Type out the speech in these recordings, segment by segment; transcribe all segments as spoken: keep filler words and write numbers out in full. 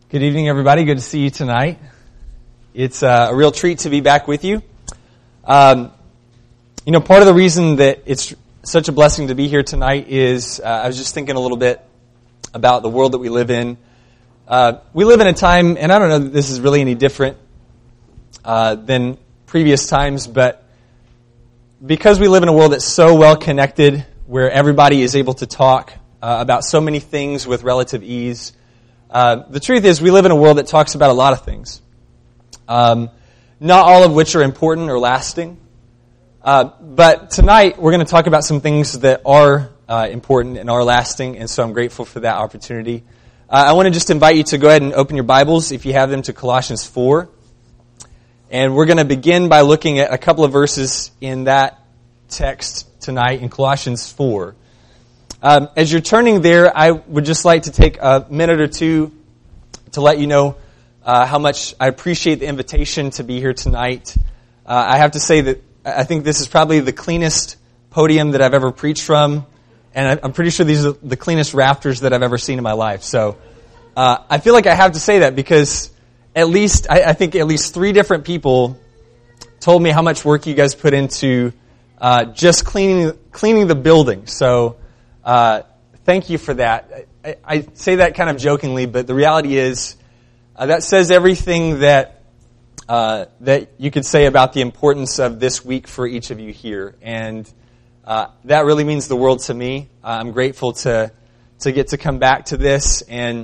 Good evening, everybody. Good to see you tonight. It's uh, a real treat to be back with you. Um, you know, part of the reason that it's such a blessing to be here tonight is uh, I was just thinking a little bit about the world that we live in. Uh, we live in a time, and I don't know that this is really any different uh, than previous times, but because we live in a world that's so well connected, where everybody is able to talk uh, about so many things with relative ease, Uh, the truth is, we live in a world that talks about a lot of things, um, not all of which are important or lasting. Uh, but tonight, we're going to talk about some things that are uh, important and are lasting, and so I'm grateful for that opportunity. Uh, I want to just invite you to go ahead and open your Bibles, if you have them, to Colossians four. And we're going to begin by looking at a couple of verses in that text tonight in Colossians four. Um, as you're turning there, I would just like to take a minute or two to let you know uh, how much I appreciate the invitation to be here tonight. Uh, I have to say that I think this is probably the cleanest podium that I've ever preached from, and I'm pretty sure these are the cleanest rafters that I've ever seen in my life. So uh, I feel like I have to say that because at least, I, I think at least three different people told me how much work you guys put into uh, just cleaning cleaning the building. So Uh, thank you for that. I, I say that kind of jokingly, but the reality is uh, that says everything that uh, that you could say about the importance of this week for each of you here, and uh, that really means the world to me. Uh, I'm grateful to to get to come back to this, and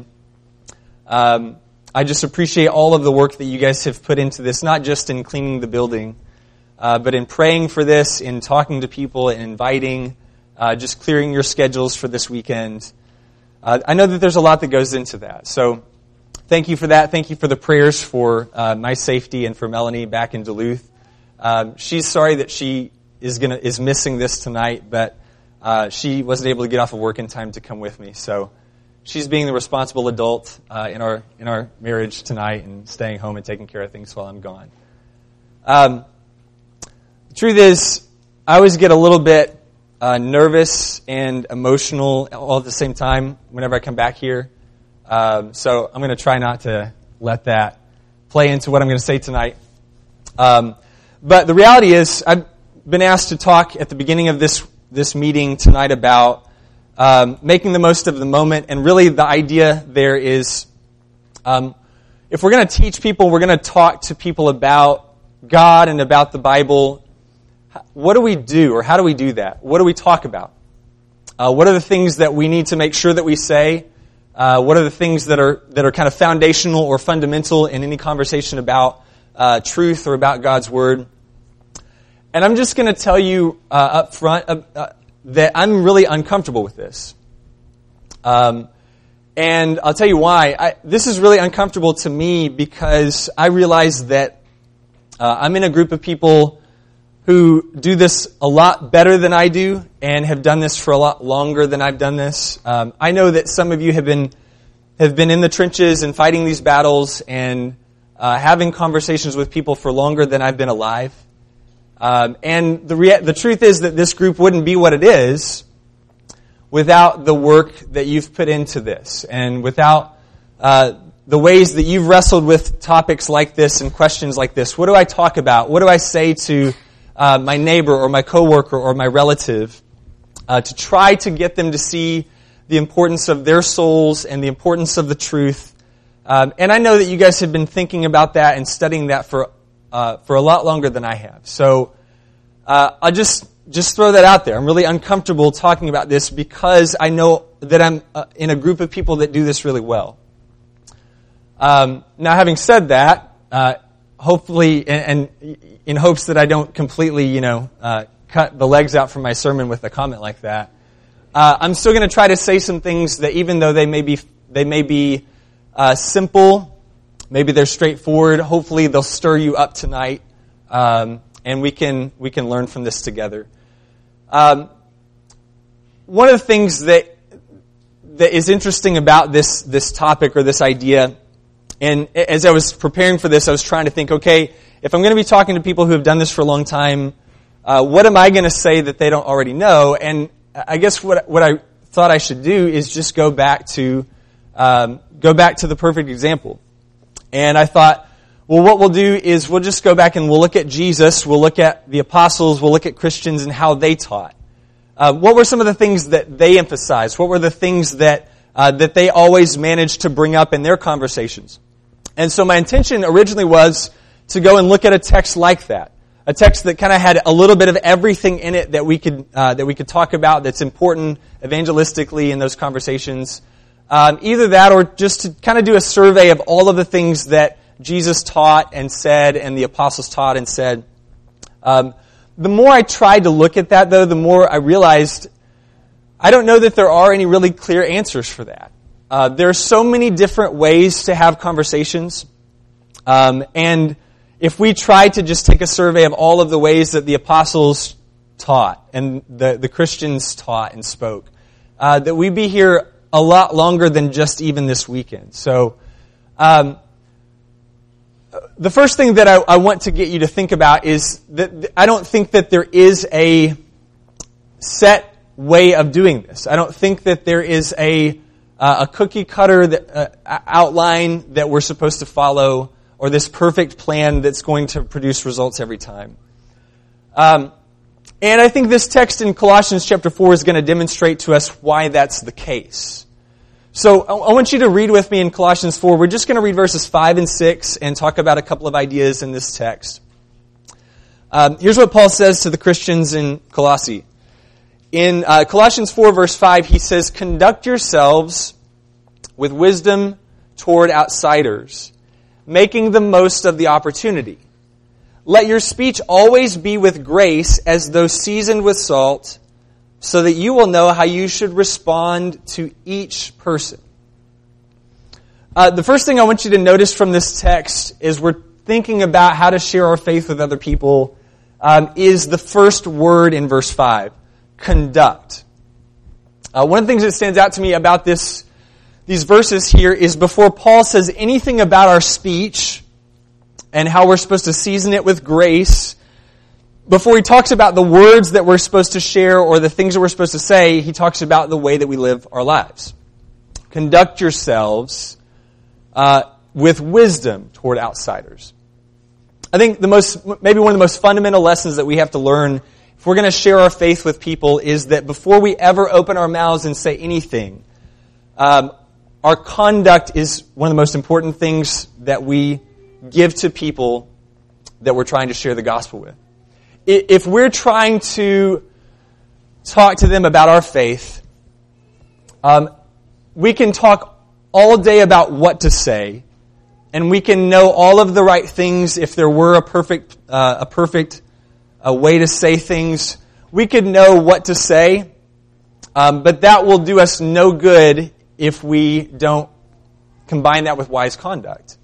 um, I just appreciate all of the work that you guys have put into this, not just in cleaning the building, uh, but in praying for this, in talking to people, and inviting. Uh, just clearing your schedules for this weekend. Uh, I know that there's a lot that goes into that. So thank you for that. Thank you for the prayers for uh, my safety and for Melanie back in Duluth. Um, she's sorry that she is gonna is missing this tonight, but uh, she wasn't able to get off of work in time to come with me. So she's being the responsible adult uh, in our in our marriage tonight and staying home and taking care of things while I'm gone. Um, the truth is, I always get a little bit Uh, nervous and emotional all at the same time whenever I come back here. Um, so I'm going to try not to let that play into what I'm going to say tonight. Um, but the reality is I've been asked to talk at the beginning of this this meeting tonight about um, making the most of the moment. And really the idea there is um, if we're going to teach people, we're going to talk to people about God and about the Bible. What do we do, or how do we do that? What do we talk about? Uh, what are the things that we need to make sure that we say? Uh, what are the things that are that are kind of foundational or fundamental in any conversation about uh, truth or about God's Word? And I'm just going to tell you uh, up front uh, uh, that I'm really uncomfortable with this. Um, and I'll tell you why. I, this is really uncomfortable to me because I realize that uh, I'm in a group of people who do this a lot better than I do and have done this for a lot longer than I've done this. Um, I know that some of you have been have been in the trenches and fighting these battles and uh, having conversations with people for longer than I've been alive. Um, and the rea- the truth is that this group wouldn't be what it is without the work that you've put into this and without uh, the ways that you've wrestled with topics like this and questions like this. What do I talk about? What do I say to Uh, my neighbor or my coworker or my relative, uh, to try to get them to see the importance of their souls and the importance of the truth. Um, and I know that you guys have been thinking about that and studying that for uh, for a lot longer than I have. So uh, I'll just just throw that out there. I'm really uncomfortable talking about this because I know that I'm uh, in a group of people that do this really well. Um, now, having said that, uh, hopefully, and, and in hopes that I don't completely, you know, uh, cut the legs out from my sermon with a comment like that, uh, I'm still going to try to say some things that, even though they may be they may be uh, simple, maybe they're straightforward. Hopefully, they'll stir you up tonight, um, and we can we can learn from this together. Um, one of the things that that is interesting about this this topic or this idea. And as I was preparing for this, I was trying to think, okay, if I'm going to be talking to people who have done this for a long time, uh, what am I going to say that they don't already know? And I guess what what I thought I should do is just go back to um, go back to the perfect example. And I thought, well, what we'll do is we'll just go back and we'll look at Jesus, we'll look at the apostles, we'll look at Christians and how they taught. Uh, what were some of the things that they emphasized? What were the things that uh, that they always managed to bring up in their conversations? And so my intention originally was to go and look at a text like that, a text that kind of had a little bit of everything in it that we could uh, that we could talk about that's important evangelistically in those conversations. Um, either that or just to kind of do a survey of all of the things that Jesus taught and said and the apostles taught and said. Um, the more I tried to look at that, though, the more I realized I don't know that there are any really clear answers for that. Uh, there are so many different ways to have conversations. Um, and if we try to just take a survey of all of the ways that the apostles taught and the, the Christians taught and spoke, uh, that we'd be here a lot longer than just even this weekend. So, um, the first thing that I, I want to get you to think about is that I don't think that there is a set way of doing this. I don't think that there is a uh, a cookie cutter that, uh, outline that we're supposed to follow, or this perfect plan that's going to produce results every time. Um, and I think this text in Colossians chapter four is going to demonstrate to us why that's the case. So I want you to read with me in Colossians four. We're just going to read verses five and six and talk about a couple of ideas in this text. Um, here's what Paul says to the Christians in Colossae. In uh, Colossians four, verse five, he says, "Conduct yourselves with wisdom toward outsiders, making the most of the opportunity. Let your speech always be with grace, as though seasoned with salt, so that you will know how you should respond to each person." Uh, the first thing I want you to notice from this text is we're thinking about how to share our faith with other people, um, is the first word in verse five, conduct. Uh, one of the things that stands out to me about this, these verses here is before Paul says anything about our speech and how we're supposed to season it with grace, before he talks about the words that we're supposed to share or the things that we're supposed to say, he talks about the way that we live our lives. Conduct yourselves uh, with wisdom toward outsiders. I think the most, maybe one of the most fundamental lessons that we have to learn if we're going to share our faith with people is that before we ever open our mouths and say anything, um, our conduct is one of the most important things that we give to people that we're trying to share the gospel with. If we're trying to talk to them about our faith, um, we can talk all day about what to say, and we can know all of the right things. If there were a perfect, uh, a perfect uh, way to say things, we could know what to say, um, but that will do us no good if we don't combine that with wise conduct.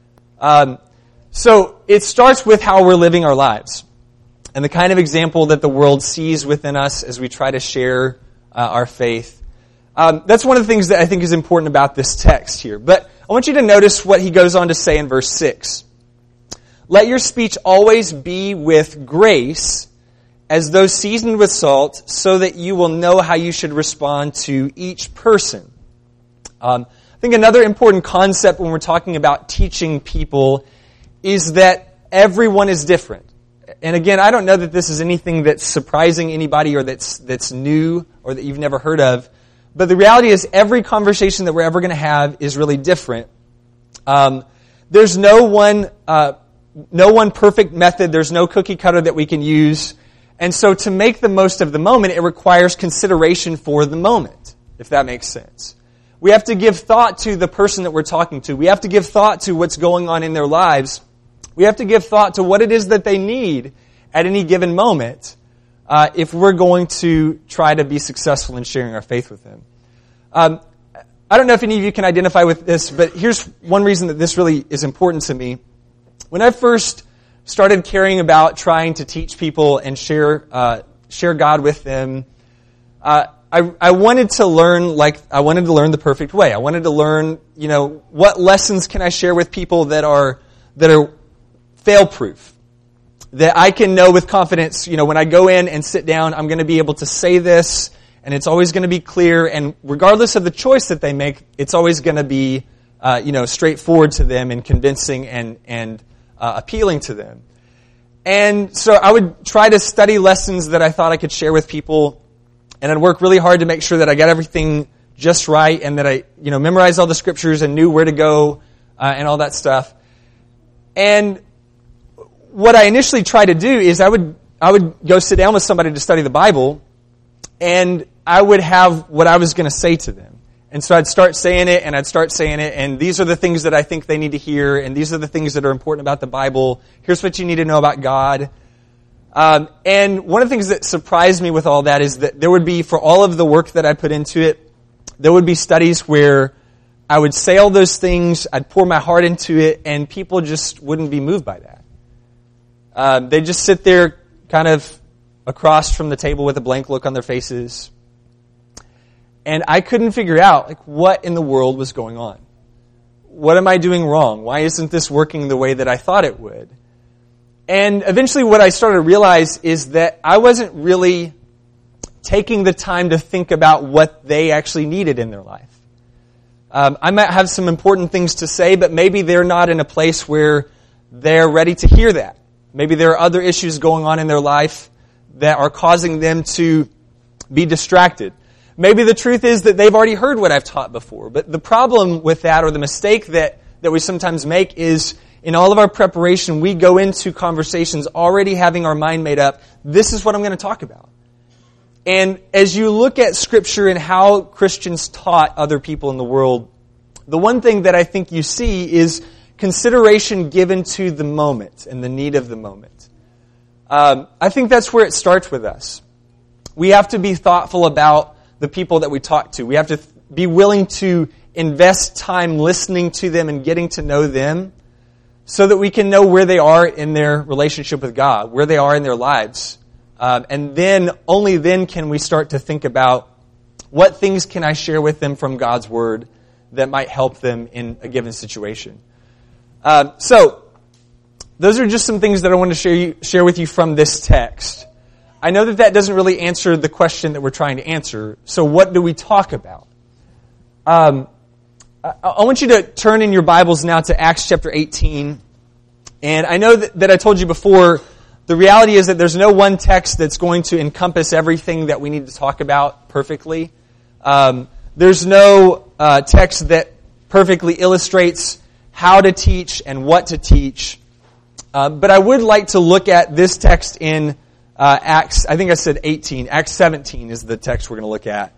Um, so it starts with how we're living our lives. And the kind of example that the world sees within us as we try to share uh, our faith. Um, that's one of the things that I think is important about this text here. But I want you to notice what he goes on to say in verse six. "Let your speech always be with grace, as though seasoned with salt, so that you will know how you should respond to each person." Um, I think another important concept when we're talking about teaching people is that everyone is different. And again, I don't know that this is anything that's surprising anybody or that's that's new or that you've never heard of. But the reality is every conversation that we're ever going to have is really different. Um, there's no one uh, no one perfect method. There's no cookie cutter that we can use. And so to make the most of the moment, it requires consideration for the moment, if that makes sense. We have to give thought to the person that we're talking to. We have to give thought to what's going on in their lives. We have to give thought to what it is that they need at any given moment uh, if we're going to try to be successful in sharing our faith with them. Um, I don't know if any of you can identify with this, but here's one reason that this really is important to me. When I first started caring about trying to teach people and share uh, share God with them, uh, I, I wanted to learn like I wanted to learn the perfect way. I wanted to learn, you know, what lessons can I share with people that are that are fail-proof, that I can know with confidence, you know, when I go in and sit down, I'm going to be able to say this and it's always going to be clear, and regardless of the choice that they make, it's always going to be, uh, you know, straightforward to them and convincing and, and uh, appealing to them. And so I would try to study lessons that I thought I could share with people, and I'd work really hard to make sure that I got everything just right and that I, you know, memorized all the scriptures and knew where to go uh, and all that stuff. And what I initially tried to do is I would I would go sit down with somebody to study the Bible, and I would have what I was going to say to them. And so I'd start saying it, and I'd start saying it, and these are the things that I think they need to hear, and these are the things that are important about the Bible. Here's what you need to know about God. Um, and one of the things that surprised me with all that is that there would be, for all of the work that I put into it, there would be studies where I would say all those things, I'd pour my heart into it, and people just wouldn't be moved by that. Um, they'd just sit there kind of across from the table with a blank look on their faces. And I couldn't figure out, like, what in the world was going on. What am I doing wrong? Why isn't this working the way that I thought it would? And eventually what I started to realize is that I wasn't really taking the time to think about what they actually needed in their life. Um, I might have some important things to say, but maybe they're not in a place where they're ready to hear that. Maybe there are other issues going on in their life that are causing them to be distracted. Maybe the truth is that they've already heard what I've taught before. But the problem with that, or the mistake that, that we sometimes make, is in all of our preparation, we go into conversations already having our mind made up. This is what I'm going to talk about. And as you look at Scripture and how Christians taught other people in the world, the one thing that I think you see is consideration given to the moment and the need of the moment. Um, I think that's where it starts with us. We have to be thoughtful about the people that we talk to. We have to be willing to invest time listening to them and getting to know them so that we can know where they are in their relationship with God, where they are in their lives. Um, and then, only then can we start to think about what things can I share with them from God's Word that might help them in a given situation. Um, so, those are just some things that I want to share, you, share with you from this text. I know that that doesn't really answer the question that we're trying to answer. So what do we talk about? Um, I, I want you to turn in your Bibles now to Acts chapter eighteen. And I know that, that I told you before, the reality is that there's no one text that's going to encompass everything that we need to talk about perfectly. Um, there's no uh, text that perfectly illustrates how to teach and what to teach. Uh, but I would like to look at this text in Uh, Acts, I think I said eighteen. Acts seventeen is the text we're going to look at.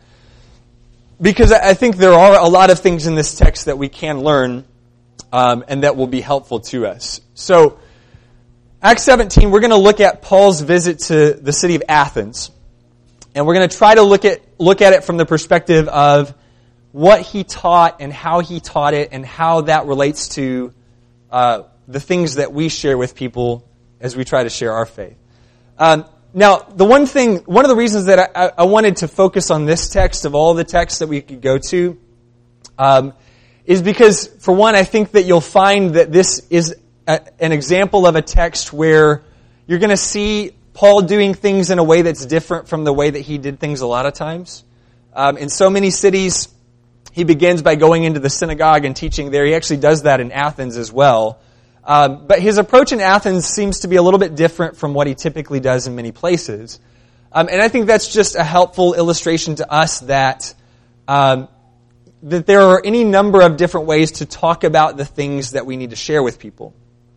Because I think there are a lot of things in this text that we can learn um, and that will be helpful to us. So, Acts seventeen, we're going to look at Paul's visit to the city of Athens. And we're going to try to look at look at it from the perspective of what he taught and how he taught it and how that relates to uh, the things that we share with people as we try to share our faith. Um, now, the one thing, one of the reasons that I, I wanted to focus on this text of all the texts that we could go to, um, is because, for one, I think that you'll find that this is a, an example of a text where you're going to see Paul doing things in a way that's different from the way that he did things a lot of times. Um, in so many cities, he begins by going into the synagogue and teaching there. He actually does that in Athens as well. Um, but his approach in Athens seems to be a little bit different from what he typically does in many places. Um, and I think that's just a helpful illustration to us that um, that there are any number of different ways to talk about the things that we need to share with people.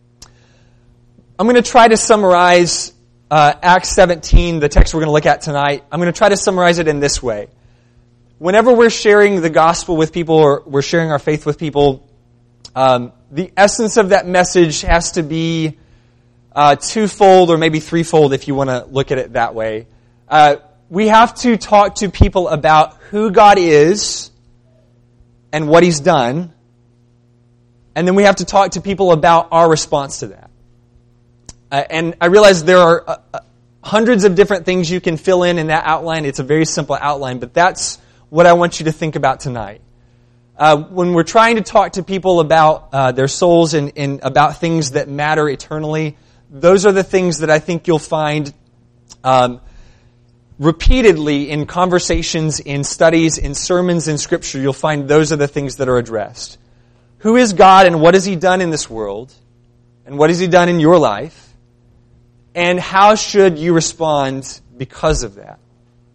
I'm going to try to summarize uh, Acts seventeen, the text we're going to look at tonight. I'm going to try to summarize it in this way. Whenever we're sharing the gospel with people or we're sharing our faith with people, um, the essence of that message has to be uh, twofold or maybe threefold if you want to look at it that way. Uh, we have to talk to people about who God is and what He's done. And then we have to talk to people about our response to that. Uh, and I realize there are uh, uh, hundreds of different things you can fill in in that outline. It's a very simple outline, but that's what I want you to think about tonight. Uh, when we're trying to talk to people about uh, their souls and, and about things that matter eternally, those are the things that I think you'll find um, repeatedly in conversations, in studies, in sermons, in Scripture, you'll find those are the things that are addressed. Who is God and what has He done in this world? And what has He done in your life? And how should you respond because of that?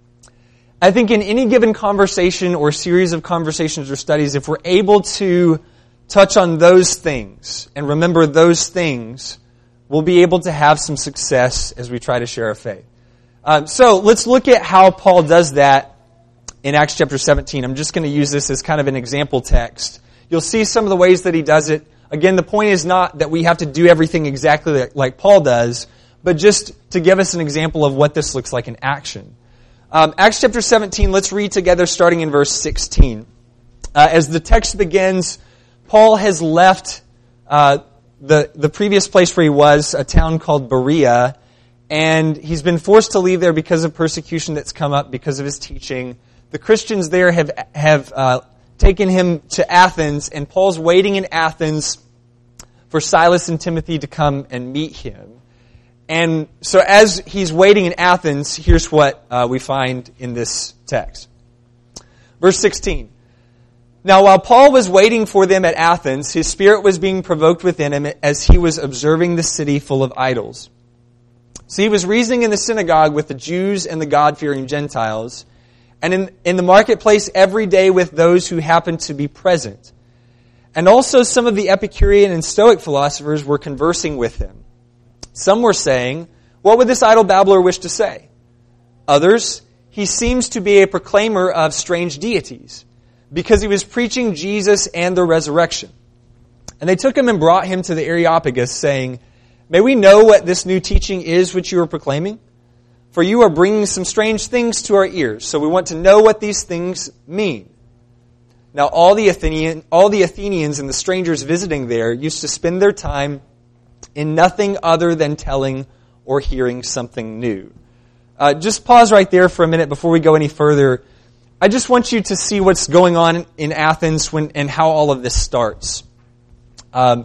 I think in any given conversation or series of conversations or studies, if we're able to touch on those things and remember those things, we'll be able to have some success as we try to share our faith. Um, so let's look at how Paul does that in Acts chapter seventeen. I'm just going to use this as kind of an example text. You'll see some of the ways that he does it. Again, the point is not that we have to do everything exactly like Paul does, but just to give us an example of what this looks like in action. Um, Acts chapter seventeen, let's read together starting in verse sixteen. Uh, as the text begins, Paul has left uh, the, the previous place where he was, a town called Berea, and he's been forced to leave there because of persecution that's come up because of his teaching. The Christians there have have uh, taken him to Athens, and Paul's waiting in Athens for Silas and Timothy to come and meet him. And so as he's waiting in Athens, here's what uh, we find in this text. Verse sixteen. Now while Paul was waiting for them at Athens, his spirit was being provoked within him as he was observing the city full of idols. So he was reasoning in the synagogue with the Jews and the God-fearing Gentiles, and in, in the marketplace every day with those who happened to be present. And also some of the Epicurean and Stoic philosophers were conversing with him. Some were saying, "What would this idle babbler wish to say?" Others, "He seems to be a proclaimer of strange deities, because he was preaching Jesus and the resurrection." And they took him and brought him to the Areopagus, saying, "May we know what this new teaching is which you are proclaiming? For you are bringing some strange things to our ears, so we want to know what these things mean." Now all the Athenian, all the Athenians and the strangers visiting there used to spend their time in nothing other than telling or hearing something new. Uh, just pause right there for a minute before we go any further. I just want you to see what's going on in Athens when, and how all of this starts. Um,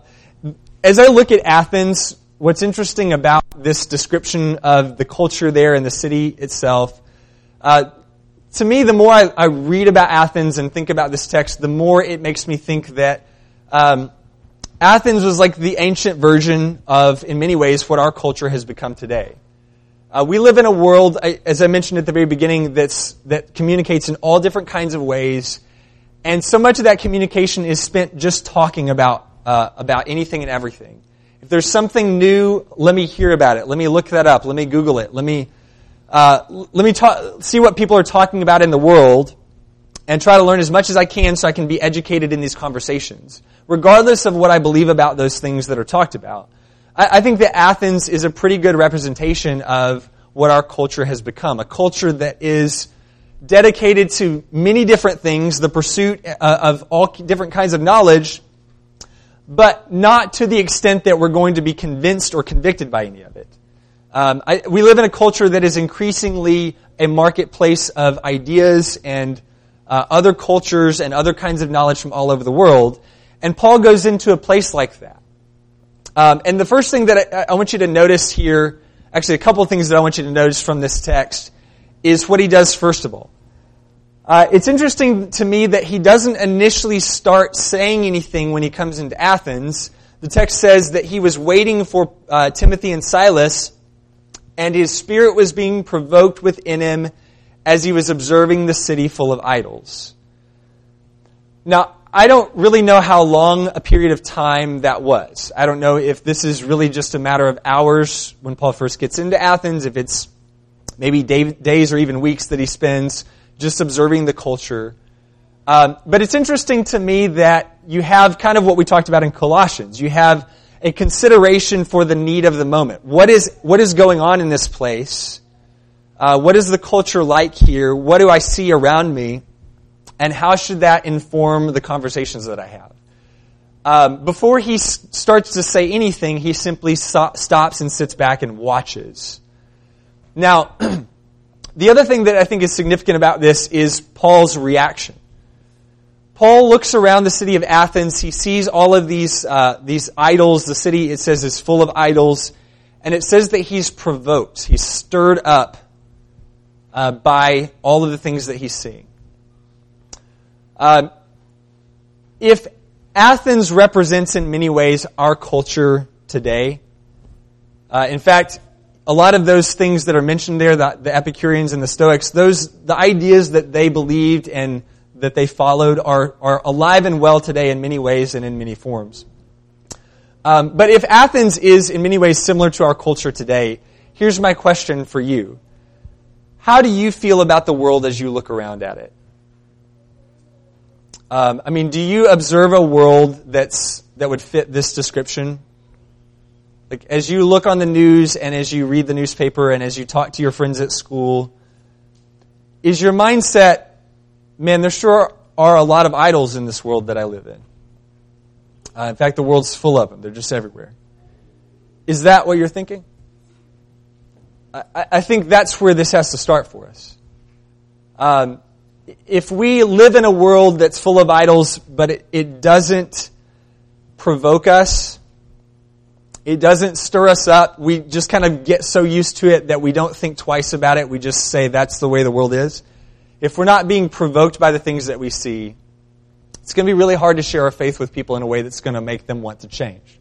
as I look at Athens, what's interesting about this description of the culture there and the city itself, uh, to me, the more I, I read about Athens and think about this text, the more it makes me think that um, Athens was like the ancient version of, in many ways, what our culture has become today. Uh, we live in a world, as I mentioned at the very beginning, that's that communicates in all different kinds of ways, and so much of that communication is spent just talking about uh, about anything and everything. If there's something new, let me hear about it. Let me look that up. Let me Google it. Let me uh, let me ta- see what people are talking about in the world, and try to learn as much as I can so I can be educated in these conversations, regardless of what I believe about those things that are talked about. I think that Athens is a pretty good representation of what our culture has become. A culture that is dedicated to many different things, the pursuit of all different kinds of knowledge, but not to the extent that we're going to be convinced or convicted by any of it. Um, I, we live in a culture that is increasingly a marketplace of ideas and uh, other cultures and other kinds of knowledge from all over the world. And Paul goes into a place like that. Um, and the first thing that I, I want you to notice here, actually a couple of things that I want you to notice from this text, is what he does first of all. Uh, it's interesting to me that he doesn't initially start saying anything when he comes into Athens. The text says that he was waiting for uh, Timothy and Silas, and his spirit was being provoked within him as he was observing the city full of idols. Now, I don't really know how long a period of time that was. I don't know if this is really just a matter of hours when Paul first gets into Athens, if it's maybe day, days or even weeks that he spends just observing the culture. Um, but it's interesting to me that you have kind of what we talked about in Colossians. You have a consideration for the need of the moment. What is what is going on in this place? Uh, what is the culture like here? What do I see around me? And how should that inform the conversations that I have? Um, before he s- starts to say anything, he simply so- stops and sits back and watches. Now, the other thing that I think is significant about this is Paul's reaction. Paul looks around the city of Athens. He sees all of these uh, these idols. The city, it says, is full of idols. And it says that he's provoked. He's stirred up uh, by all of the things that he's seeing. Uh, if Athens represents in many ways our culture today, uh, in fact, a lot of those things that are mentioned there, the, the Epicureans and the Stoics, those the ideas that they believed and that they followed are, are alive and well today in many ways and in many forms. Um, but if Athens is in many ways similar to our culture today, here's my question for you. How do you feel about the world as you look around at it? Um, I mean, do you observe a world that's that would fit this description? Like, as you look on the news and as you read the newspaper and as you talk to your friends at school, is your mindset, man, there sure are a lot of idols in this world that I live in. Uh, in fact, the world's full of them. They're just everywhere. Is that what you're thinking? I, I think that's where this has to start for us. Um, if we live in a world that's full of idols, but it, it doesn't provoke us, it doesn't stir us up, we just kind of get so used to it that we don't think twice about it, we just say that's the way the world is. If we're not being provoked by the things that we see, it's going to be really hard to share our faith with people in a way that's going to make them want to change.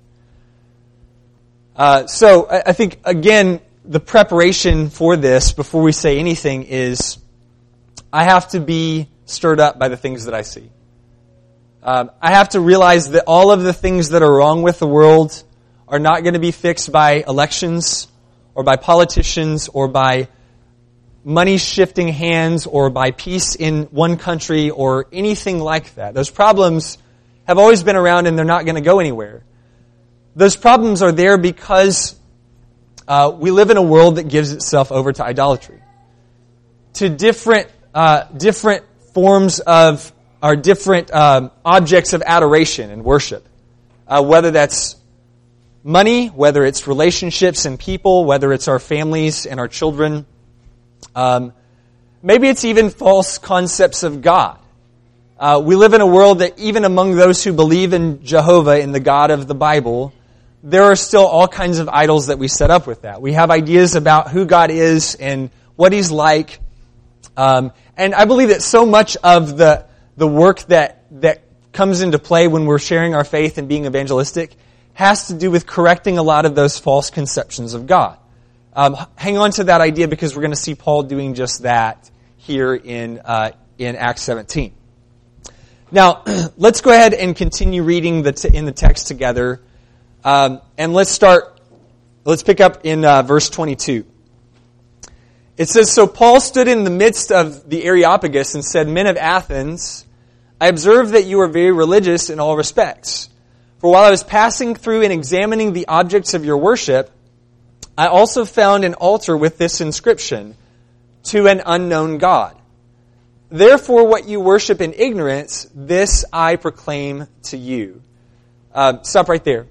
Uh, so I, I think, again, the preparation for this, before we say anything, is I have to be stirred up by the things that I see. Um, I have to realize that all of the things that are wrong with the world are not going to be fixed by elections or by politicians or by money shifting hands or by peace in one country or anything like that. Those problems have always been around and they're not going to go anywhere. Those problems are there because uh, we live in a world that gives itself over to idolatry, to different uh, different forms of or different um, objects of adoration and worship, uh, whether that's money, whether it's relationships and people, whether it's our families and our children. Um, maybe it's even false concepts of God. Uh, we live in a world that even among those who believe in Jehovah, in the God of the Bible, there are still all kinds of idols that we set up with that. We have ideas about who God is and what He's like. Um, and I believe that so much of the the work that that comes into play when we're sharing our faith and being evangelistic has to do with correcting a lot of those false conceptions of God. Um, hang on to that idea because we're going to see Paul doing just that here in uh, in Acts seventeen. Now, let's go ahead and continue reading the t- in the text together, um, and let's start. Let's pick up in uh, verse twenty-two. It says, "So Paul stood in the midst of the Areopagus and said, 'Men of Athens, I observe that you are very religious in all respects. For while I was passing through and examining the objects of your worship, I also found an altar with this inscription, to an unknown God. Therefore, what you worship in ignorance, this I proclaim to you.'" Uh, stop right there.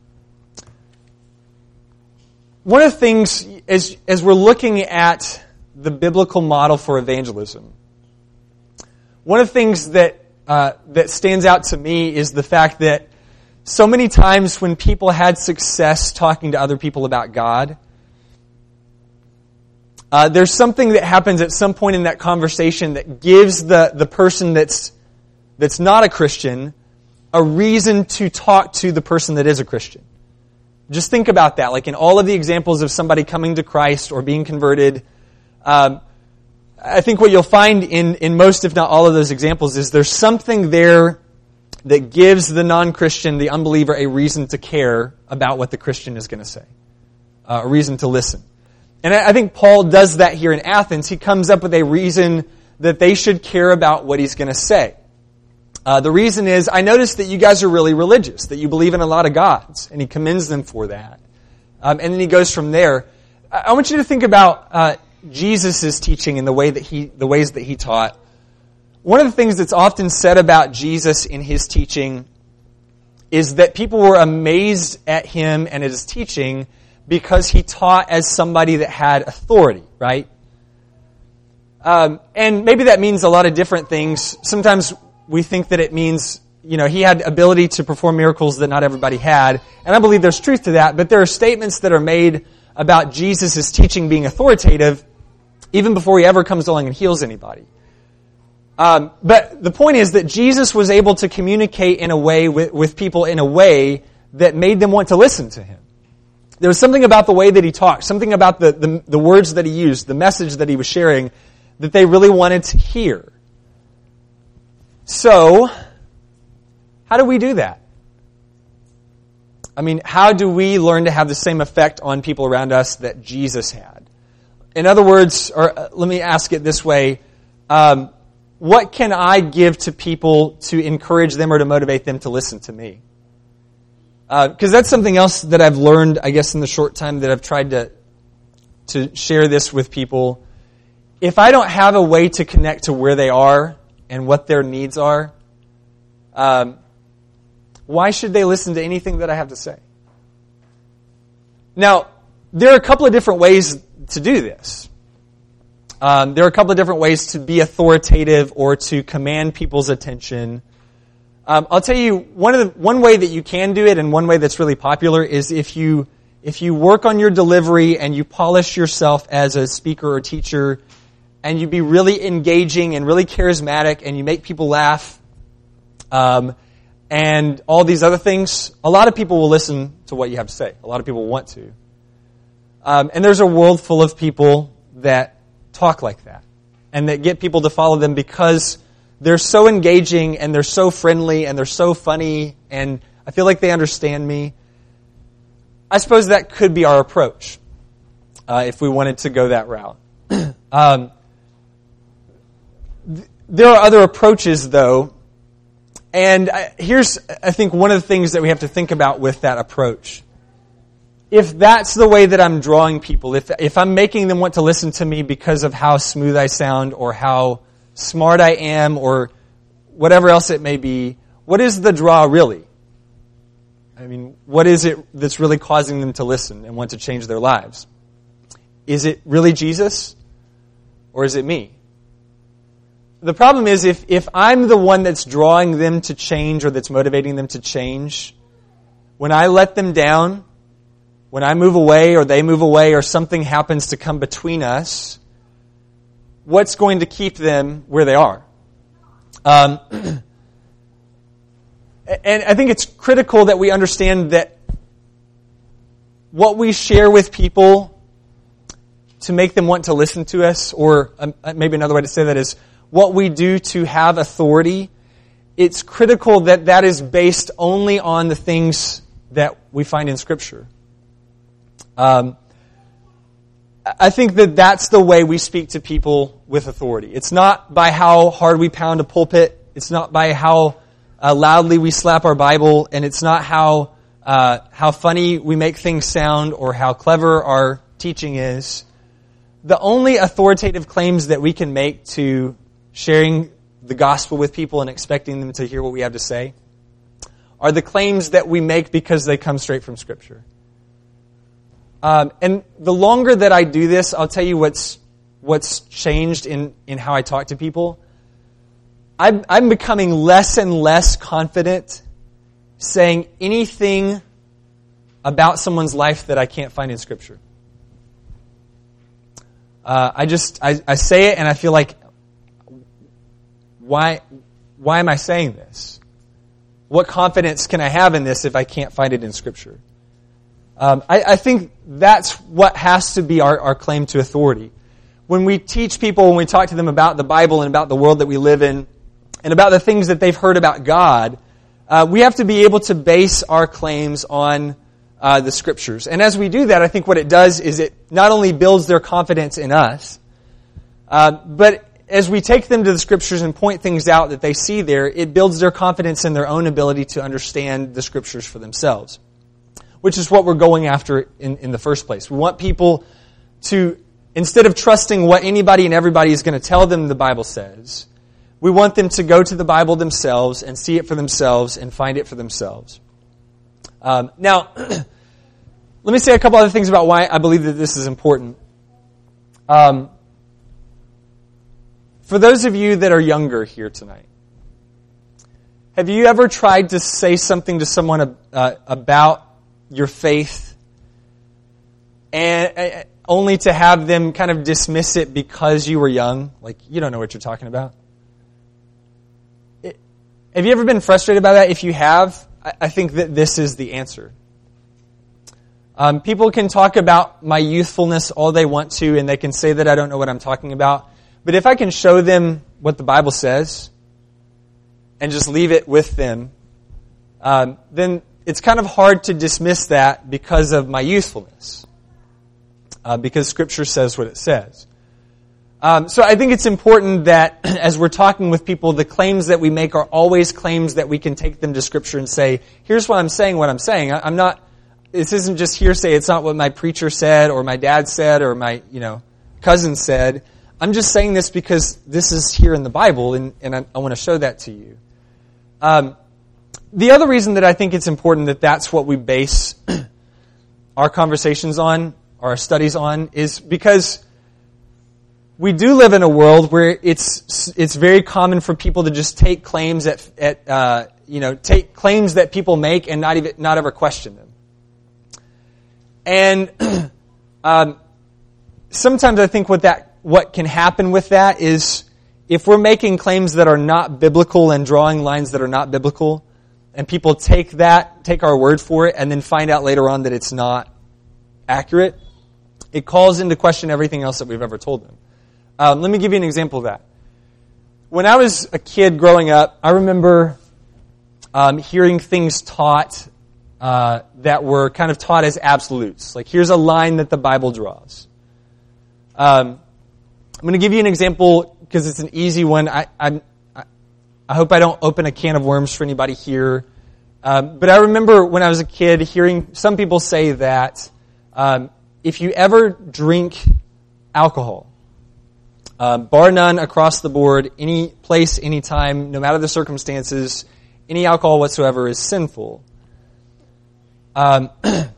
One of the things, as, as we're looking at the biblical model for evangelism, one of the things that uh, that stands out to me is the fact that so many times when people had success talking to other people about God, uh, there's something that happens at some point in that conversation that gives the, the person that's that's not a Christian a reason to talk to the person that is a Christian. Just think about that. Like in all of the examples of somebody coming to Christ or being converted, um, I think what you'll find in, in most, if not all of those examples, is there's something there that gives the non-Christian, the unbeliever, a reason to care about what the Christian is going to say, uh, a reason to listen. And I, I think Paul does that here in Athens. He comes up with a reason that they should care about what he's going to say. Uh, the reason is, I noticed that you guys are really religious, that you believe in a lot of gods, and he commends them for that. Um, and then he goes from there. I, I want you to think about uh, Jesus' teaching and the way that he, the ways that he taught. One of the things that's often said about Jesus in his teaching is that people were amazed at him and at his teaching because he taught as somebody that had authority, right? Um, and maybe that means a lot of different things. Sometimes we think that it means, you know, he had ability to perform miracles that not everybody had. And I believe there's truth to that. But there are statements that are made about Jesus' teaching being authoritative even before he ever comes along and heals anybody. Um, but the point is that Jesus was able to communicate in a way with, with people in a way that made them want to listen to him. There was something about the way that he talked, something about the, the, the words that he used, the message that he was sharing, that they really wanted to hear. So, how do we do that? I mean, how do we learn to have the same effect on people around us that Jesus had? In other words, or uh, let me ask it this way, um, what can I give to people to encourage them or to motivate them to listen to me? Because uh, that's something else that I've learned, I guess, in the short time that I've tried to to share this with people. If I don't have a way to connect to where they are and what their needs are, um, why should they listen to anything that I have to say? Now, there are a couple of different ways to do this. Um, there are a couple of different ways to be authoritative or to command people's attention. Um, I'll tell you one of the, one way that you can do it, and one way that's really popular, is if you if you work on your delivery and you polish yourself as a speaker or teacher, and you be really engaging and really charismatic, and you make people laugh, um, and all these other things. A lot of people will listen to what you have to say. A lot of people want to, um, and there's a world full of people that talk like that, and that get people to follow them because they're so engaging, and they're so friendly, and they're so funny, and I feel like they understand me. I suppose that could be our approach, uh, if we wanted to go that route. um, th- there are other approaches, though, and I, here's, I think, one of the things that we have to think about with that approach. If that's the way that I'm drawing people, if if I'm making them want to listen to me because of how smooth I sound, or how smart I am, or whatever else it may be, what is the draw really? I mean, what is it that's really causing them to listen and want to change their lives? Is it really Jesus? Or is it me? The problem is if, if I'm the one that's drawing them to change, or that's motivating them to change, when I let them down, when I move away, or they move away, or something happens to come between us, what's going to keep them where they are? Um, and I think it's critical that we understand that what we share with people to make them want to listen to us, or um, maybe another way to say that is, what we do to have authority, it's critical that that is based only on the things that we find in Scripture. Um I think that that's the way we speak to people with authority. It's not by how hard we pound a pulpit. It's not by how uh, loudly we slap our Bible. And it's not how uh, how funny we make things sound, or how clever our teaching is. The only authoritative claims that we can make to sharing the gospel with people and expecting them to hear what we have to say are the claims that we make because they come straight from Scripture. Um, and the longer that I do this, I'll tell you what's what's changed in, in how I talk to people. I'm, I'm becoming less and less confident saying anything about someone's life that I can't find in Scripture. Uh, I just I, I say it and I feel like, why why am I saying this? What confidence can I have in this if I can't find it in Scripture? Um, I, I think that's what has to be our, our claim to authority. When we teach people, when we talk to them about the Bible and about the world that we live in, and about the things that they've heard about God, uh, we have to be able to base our claims on uh, the Scriptures. And as we do that, I think what it does is it not only builds their confidence in us, uh, but as we take them to the Scriptures and point things out that they see there, it builds their confidence in their own ability to understand the Scriptures for themselves. Which is what we're going after in, in the first place. We want people to, instead of trusting what anybody and everybody is going to tell them the Bible says, we want them to go to the Bible themselves and see it for themselves and find it for themselves. Um, now, let me say a couple other things about why I believe that this is important. Um, for those of you that are younger here tonight, have you ever tried to say something to someone uh, about your faith, and only to have them kind of dismiss it because you were young. Like, you don't know what you're talking about. It, have you ever been frustrated by that? If you have, I, I think that this is the answer. Um, people can talk about my youthfulness all they want to, and they can say that I don't know what I'm talking about. But if I can show them what the Bible says and just leave it with them, um, then it's kind of hard to dismiss that because of my youthfulness. Uh, because Scripture says what it says. Um, so I think it's important that as we're talking with people, the claims that we make are always claims that we can take them to Scripture and say, here's what I'm saying, what I'm saying. I, I'm not, this isn't just hearsay. It's not what my preacher said or my dad said or my, you know, cousin said. I'm just saying this because this is here in the Bible, and, and I, I want to show that to you. Um, the other reason that I think it's important that that's what we base our conversations on, our studies on, is because we do live in a world where it's it's very common for people to just take claims at at uh, you know take claims that people make and not even not ever question them. And um, sometimes I think what that what can happen with that is if we're making claims that are not biblical and drawing lines that are not biblical, and people take that take our word for it and then find out later on that it's not accurate, it calls into question everything else that we've ever told them. Um, let me give you an example of that. When I was a kid growing up, I remember um, hearing things taught uh, that were kind of taught as absolutes. Like, here's a line that the Bible draws. Um, I'm going to give you an example because it's an easy one. I, I, I hope I don't open a can of worms for anybody here. Um, but I remember when I was a kid hearing some people say that um, if you ever drink alcohol, uh, bar none across the board, any place, any time, no matter the circumstances, any alcohol whatsoever is sinful. Um,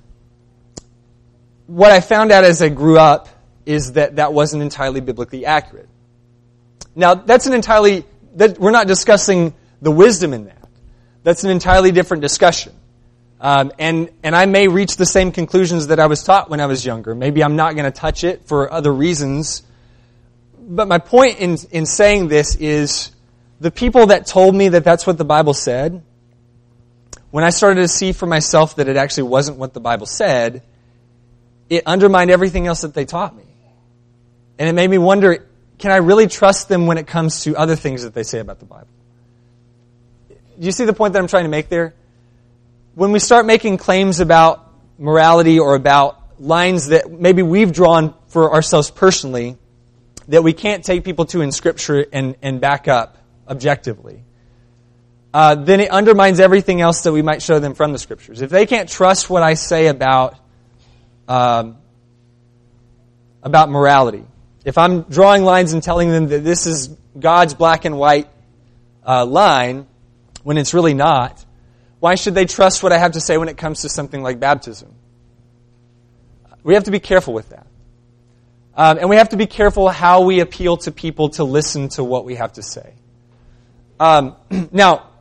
what I found out as I grew up is that that wasn't entirely biblically accurate. Now, that's an entirely, that we're not discussing the wisdom in that. That's an entirely different discussion. Um, and, and I may reach the same conclusions that I was taught when I was younger. Maybe I'm not going to touch it for other reasons. But my point in, in saying this is the people that told me that that's what the Bible said, when I started to see for myself that it actually wasn't what the Bible said, it undermined everything else that they taught me. And it made me wonder, can I really trust them when it comes to other things that they say about the Bible? Do you see the point that I'm trying to make there? When we start making claims about morality or about lines that maybe we've drawn for ourselves personally that we can't take people to in Scripture and, and back up objectively, uh, then it undermines everything else that we might show them from the Scriptures. If they can't trust what I say about um, about morality, if I'm drawing lines and telling them that this is God's black and white uh, line when it's really not, why should they trust what I have to say when it comes to something like baptism? We have to be careful with that. Um, and we have to be careful how we appeal to people to listen to what we have to say. Um, now,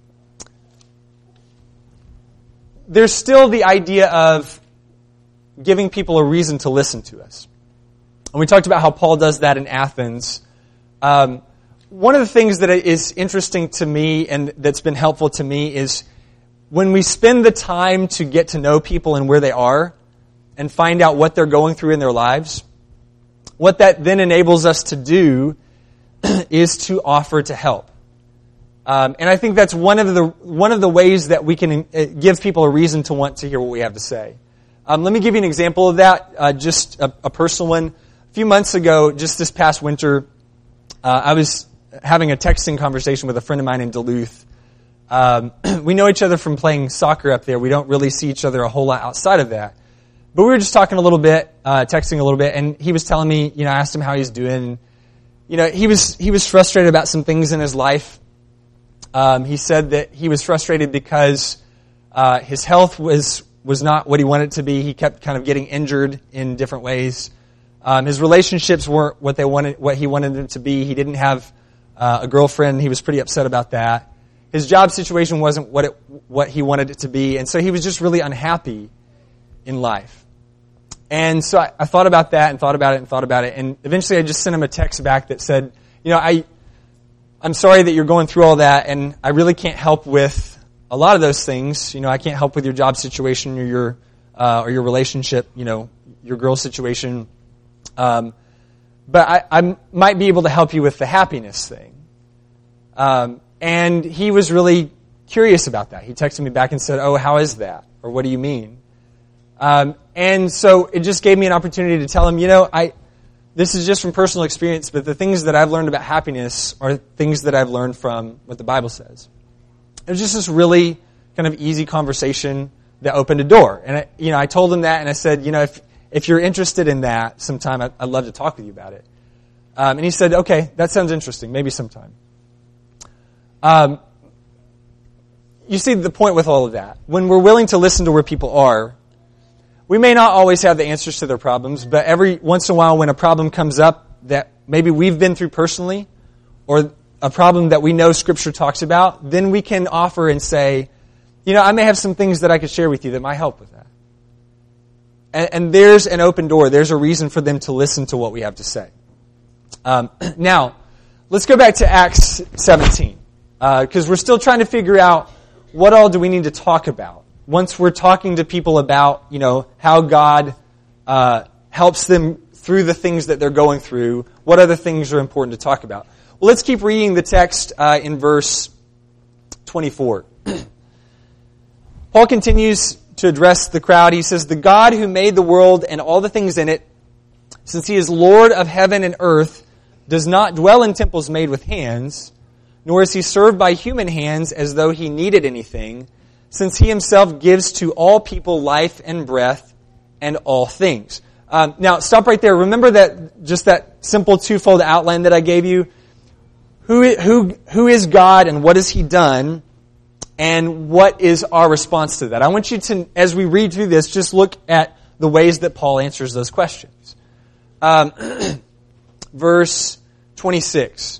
there's still the idea of giving people a reason to listen to us. And we talked about how Paul does that in Athens. Um, one of the things that is interesting to me and that's been helpful to me is when we spend the time to get to know people and where they are and find out what they're going through in their lives, what that then enables us to do is to offer to help. Um, and I think that's one of the one of the ways that we can give people a reason to want to hear what we have to say. Um, let me give you an example of that, uh, just a, a personal one. A few months ago, just this past winter, uh, I was having a texting conversation with a friend of mine in Duluth. Um, we know each other from playing soccer up there. We don't really see each other a whole lot outside of that. But we were just talking a little bit, uh, texting a little bit, and he was telling me, you know, I asked him how he's doing. You know, he was he was frustrated about some things in his life. Um, he said that he was frustrated because uh, his health was was not what he wanted it to be. He kept kind of getting injured in different ways. Um, his relationships weren't what they wanted, what he wanted them to be. He didn't have uh, a girlfriend. He was pretty upset about that. His job situation wasn't what it what he wanted it to be, and so he was just really unhappy in life. And so I, I thought about that and thought about it and thought about it. And eventually I just sent him a text back that said, you know, I, I'm sorry that you're going through all that, and I really can't help with a lot of those things. You know, I can't help with your job situation or your, uh, or your relationship, you know, your girl situation. Um, but I, I might be able to help you with the happiness thing. Um, and he was really curious about that. He texted me back and said, oh, how is that? Or what do you mean? Um, and so it just gave me an opportunity to tell him, you know, I, this is just from personal experience, but the things that I've learned about happiness are things that I've learned from what the Bible says. It was just this really kind of easy conversation that opened a door. And I, you know, I told him that, and I said, you know, if if you're interested in that sometime, I'd, I'd love to talk with you about it. Um, and he said, okay, that sounds interesting. Maybe sometime. Um, you see the point with all of that. When we're willing to listen to where people are, we may not always have the answers to their problems, but every once in a while when a problem comes up that maybe we've been through personally, or a problem that we know Scripture talks about, then we can offer and say, you know, I may have some things that I could share with you that might help with that. And, and there's an open door. There's a reason for them to listen to what we have to say. Um, now, let's go back to Acts seventeen, because uh, we're still trying to figure out what all do we need to talk about. Once we're talking to people about, you know, how God uh, helps them through the things that they're going through, what other things are important to talk about? Well, let's keep reading the text uh, in verse twenty-four. Paul continues to address the crowd. He says, the God who made the world and all the things in it, since he is Lord of heaven and earth, does not dwell in temples made with hands, nor is he served by human hands as though he needed anything, since he himself gives to all people life and breath and all things. Um, now, stop right there. Remember that just that simple twofold outline that I gave you? Who, who, who is God and what has he done? And what is our response to that? I want you to, as we read through this, just look at the ways that Paul answers those questions. Um, verse twenty-six.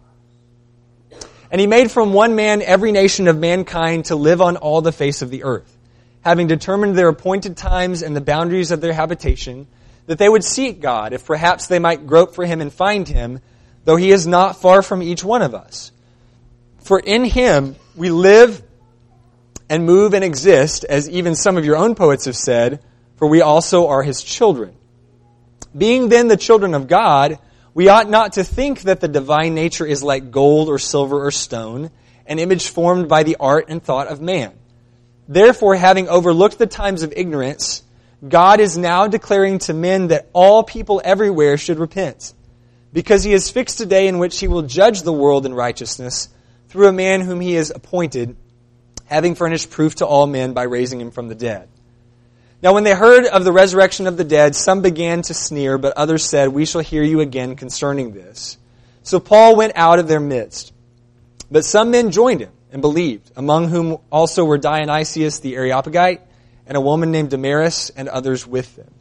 And he made from one man every nation of mankind to live on all the face of the earth, having determined their appointed times and the boundaries of their habitation, that they would seek God, if perhaps they might grope for him and find him, though he is not far from each one of us. For in him we live and move and exist, as even some of your own poets have said, for we also are his children. Being then the children of God, we ought not to think that the divine nature is like gold or silver or stone, an image formed by the art and thought of man. Therefore, having overlooked the times of ignorance, God is now declaring to men that all people everywhere should repent, because he has fixed a day in which he will judge the world in righteousness through a man whom he has appointed, having furnished proof to all men by raising him from the dead. Now when they heard of the resurrection of the dead, some began to sneer, but others said, we shall hear you again concerning this. So Paul went out of their midst. But some men joined him and believed, among whom also were Dionysius the Areopagite, and a woman named Damaris, and others with them.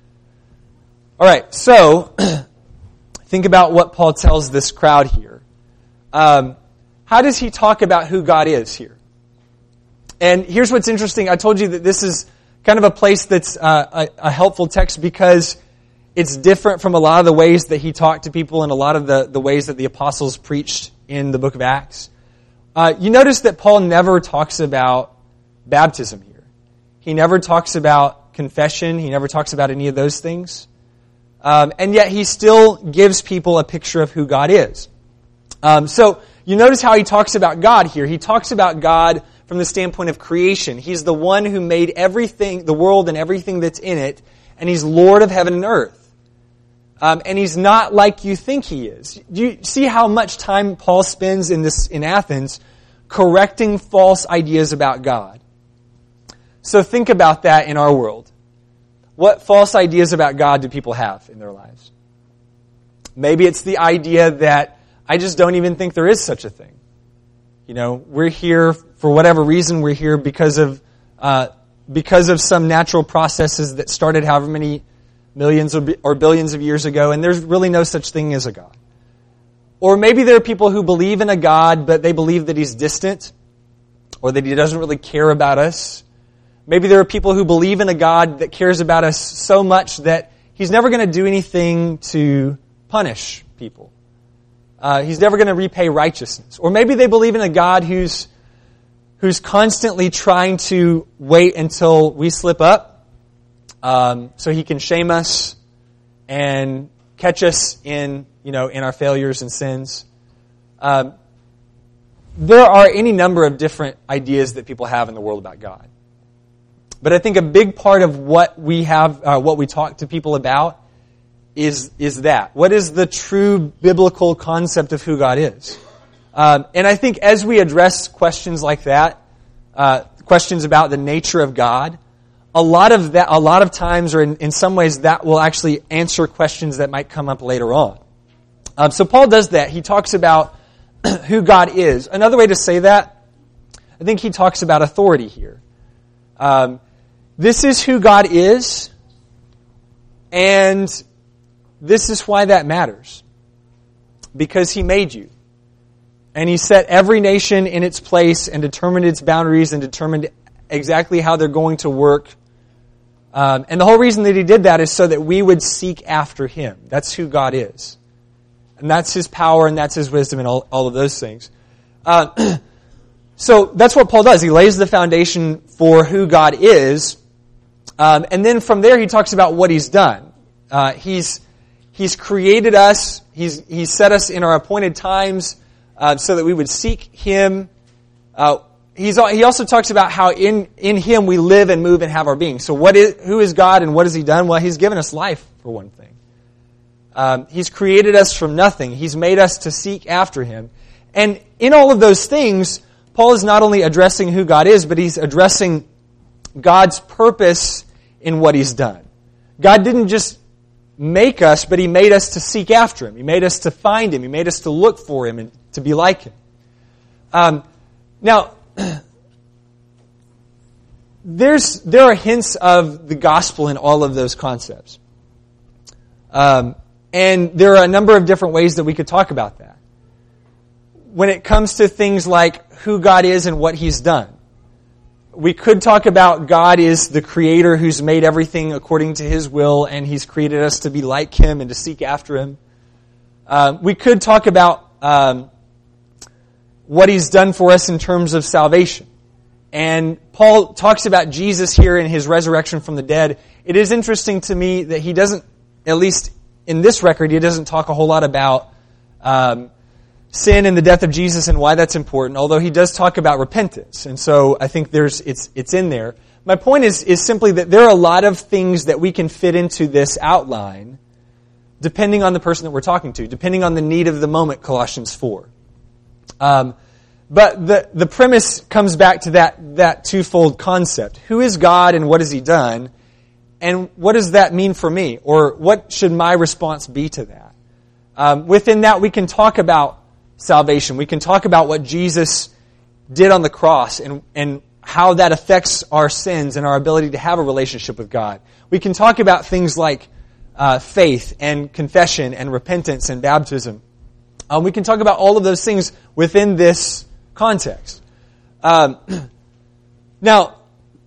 All right, so think about what Paul tells this crowd here. Um, how does he talk about who God is here? And here's what's interesting. I told you that this is kind of a place that's uh, a, a helpful text because it's different from a lot of the ways that he talked to people and a lot of the, the ways that the apostles preached in the book of Acts. Uh, you notice that Paul never talks about baptism here. He never talks about confession. He never talks about any of those things. Um, and yet he still gives people a picture of who God is. Um, so you notice how he talks about God here. He talks about God from the standpoint of creation. He's the one who made everything, the world and everything that's in it, and he's Lord of heaven and earth. Um, and he's not like you think he is. Do you see how much time Paul spends in this in Athens correcting false ideas about God? So think about that in our world. What false ideas about God do people have in their lives? Maybe it's the idea that I just don't even think there is such a thing. You know, we're here for whatever reason. We're here because of uh, because of some natural processes that started however many millions or billions of years ago, and there's really no such thing as a God. Or maybe there are people who believe in a God, but they believe that he's distant, or that he doesn't really care about us. Maybe there are people who believe in a God that cares about us so much that He's never going to do anything to punish people. Uh, he's never going to repay righteousness. Or maybe they believe in a God who's who's constantly trying to wait until we slip up um, so He can shame us and catch us in, you know, in our failures and sins. Um, there are any number of different ideas that people have in the world about God. But I think a big part of what we have, uh, what we talk to people about is, is that. What is the true biblical concept of who God is? Um, and I think as we address questions like that, uh, questions about the nature of God, a lot of that, a lot of times, or in, in some ways, that will actually answer questions that might come up later on. Um, so Paul does that. He talks about who God is. Another way to say that, I think he talks about authority here. Um, this is who God is, and this is why that matters. Because He made you. And He set every nation in its place and determined its boundaries and determined exactly how they're going to work. Um, and the whole reason that He did that is so that we would seek after Him. That's who God is. And that's His power and that's His wisdom and all, all of those things. Uh, so that's what Paul does. He lays the foundation for who God is. Um, and then from there he talks about what He's done. Uh, he's He's created us. He's He's set us in our appointed times uh, so that we would seek Him. Uh, he's He also talks about how in, in Him we live and move and have our being. So what is who is God and what has He done? Well, He's given us life, for one thing. Um, he's created us from nothing. He's made us to seek after Him. And in all of those things, Paul is not only addressing who God is, but he's addressing God's purpose in what He's done. God didn't just make us, but He made us to seek after Him. He made us to find Him. He made us to look for Him and to be like Him. Um, now, there's there are hints of the gospel in all of those concepts. Um, and there are a number of different ways that we could talk about that. When it comes to things like who God is and what He's done, we could talk about God is the Creator who's made everything according to His will, and He's created us to be like Him and to seek after Him. Uh, we could talk about um, what He's done for us in terms of salvation. And Paul talks about Jesus here in His resurrection from the dead. It is interesting to me that he doesn't, at least in this record, he doesn't talk a whole lot about um, sin and the death of Jesus and why that's important, although he does talk about repentance. And so I think there's it's it's in there. My point is is simply that there are a lot of things that we can fit into this outline depending on the person that we're talking to, depending on the need of the moment, Colossians four. Um, but the the premise comes back to that that twofold concept. Who is God and what has He done? And what does that mean for me? Or what should my response be to that? Um, within that, we can talk about salvation. We can talk about what Jesus did on the cross and, and how that affects our sins and our ability to have a relationship with God. We can talk about things like uh, faith and confession and repentance and baptism. Um, we can talk about all of those things within this context. Um, now,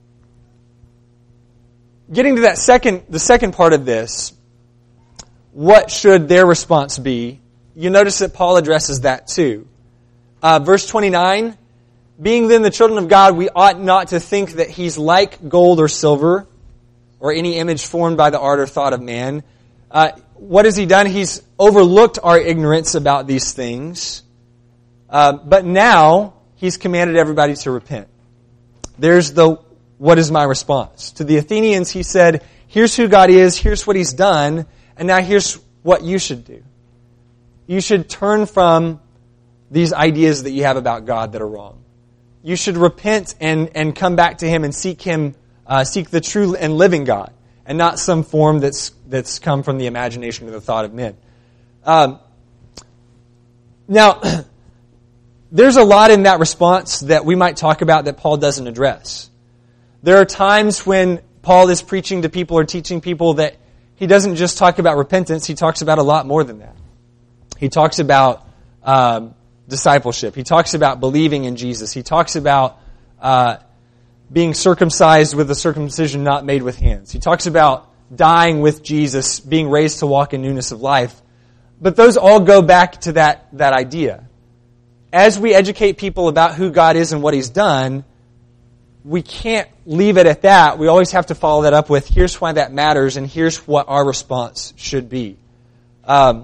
getting to that second, the second part of this, what should their response be? You notice that Paul addresses that too. Uh, verse twenty-nine, being then the children of God, we ought not to think that He's like gold or silver, or any image formed by the art or thought of man. Uh, what has He done? He's overlooked our ignorance about these things. Uh, but now, He's commanded everybody to repent. There's the, what is my response? To the Athenians, he said, here's who God is, here's what He's done, and now here's what you should do. You should turn from these ideas that you have about God that are wrong. You should repent and, and come back to Him and seek Him, uh, seek the true and living God, and not some form that's that's come from the imagination or the thought of men. Um, now, there's a lot in that response that we might talk about that Paul doesn't address. There are times when Paul is preaching to people or teaching people that he doesn't just talk about repentance, he talks about a lot more than that. He talks about um, discipleship. He talks about believing in Jesus. He talks about uh, being circumcised with a circumcision not made with hands. He talks about dying with Jesus, being raised to walk in newness of life. But those all go back to that, that idea. As we educate people about who God is and what He's done, we can't leave it at that. We always have to follow that up with, here's why that matters, and here's what our response should be. Um,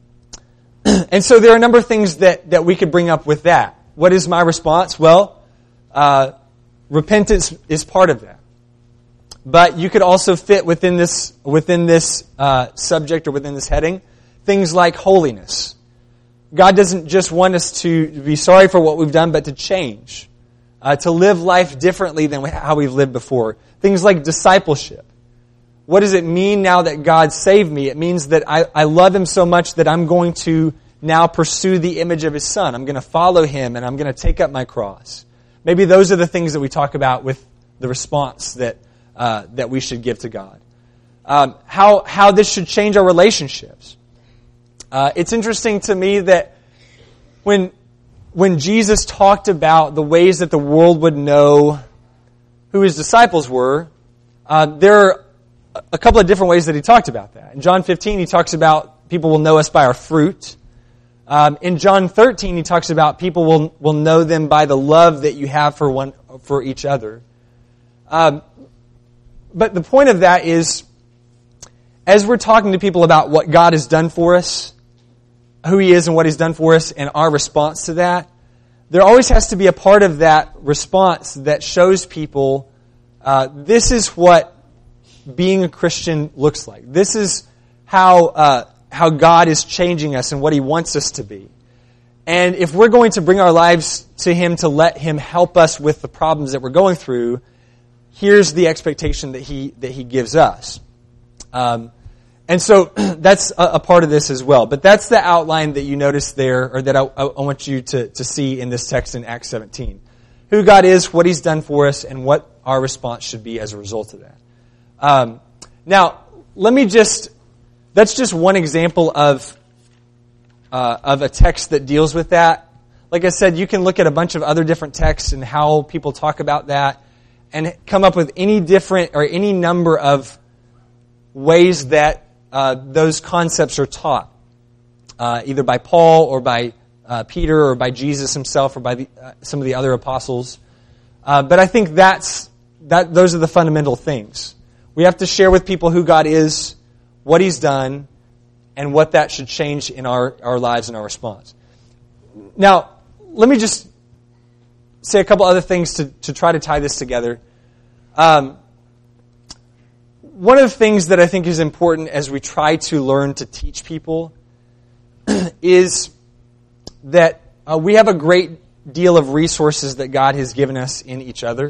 and so there are a number of things that, that we could bring up with that. What is my response? Well, uh, repentance is part of that. But you could also fit within this, within this uh, subject or within this heading, things like holiness. God doesn't just want us to be sorry for what we've done, but to change. Uh, to live life differently than how we've lived before. Things like discipleship. What does it mean now that God saved me? It means that I, I love Him so much that I'm going to now pursue the image of His Son. I'm going to follow Him and I'm going to take up my cross. Maybe those are the things that we talk about with the response that uh, that we should give to God. Um, how how this should change our relationships. Uh, it's interesting to me that when when Jesus talked about the ways that the world would know who His disciples were, uh, there are a couple of different ways that He talked about that. In John fifteen, He talks about people will know us by our fruit. Um, in John thirteen, He talks about people will will know them by the love that you have for one for each other. Um, but the point of that is, as we're talking to people about what God has done for us, who He is and what He's done for us, and our response to that, there always has to be a part of that response that shows people uh, this is what being a Christian looks like. This is how uh, how God is changing us and what He wants us to be. And if we're going to bring our lives to Him to let Him help us with the problems that we're going through, here's the expectation that He that He gives us. Um, And so that's a, a part of this as well. But that's the outline that you notice there, or that I, I want you to, to see in this text in Acts seventeen. Who God is, what He's done for us, and what our response should be as a result of that. Um, now, let me just, that's just one example of, uh, of a text that deals with that. Like I said, you can look at a bunch of other different texts and how people talk about that and come up with any different or any number of ways that Uh, those concepts are taught, uh, either by Paul or by uh, Peter or by Jesus Himself or by the, uh, some of the other apostles. Uh, but I think that's that. Those are the fundamental things. We have to share with people who God is, what He's done, and what that should change in our, our lives and our response. Now, let me just say a couple other things to, to try to tie this together. Um, One of the things that I think is important as we try to learn to teach people is that uh, we have a great deal of resources that God has given us in each other.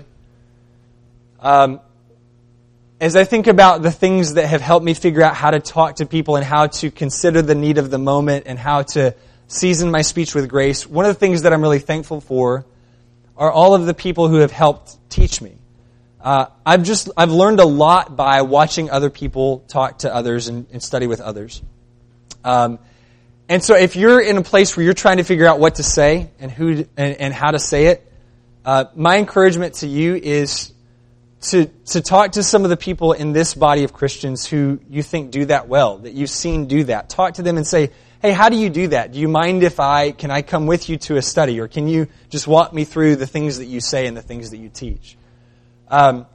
Um, as I think about the things that have helped me figure out how to talk to people and how to consider the need of the moment and how to season my speech with grace, one of the things that I'm really thankful for are all of the people who have helped teach me. Uh, I've just I've learned a lot by watching other people talk to others and, and study with others. Um, and so, if you're in a place where you're trying to figure out what to say and who and, and how to say it, uh, my encouragement to you is to to talk to some of the people in this body of Christians who you think do that well, that you've seen do that. Talk to them and say, "Hey, how do you do that? Do you mind if I can I come with you to a study, or can you just walk me through the things that you say and the things that you teach?" Um,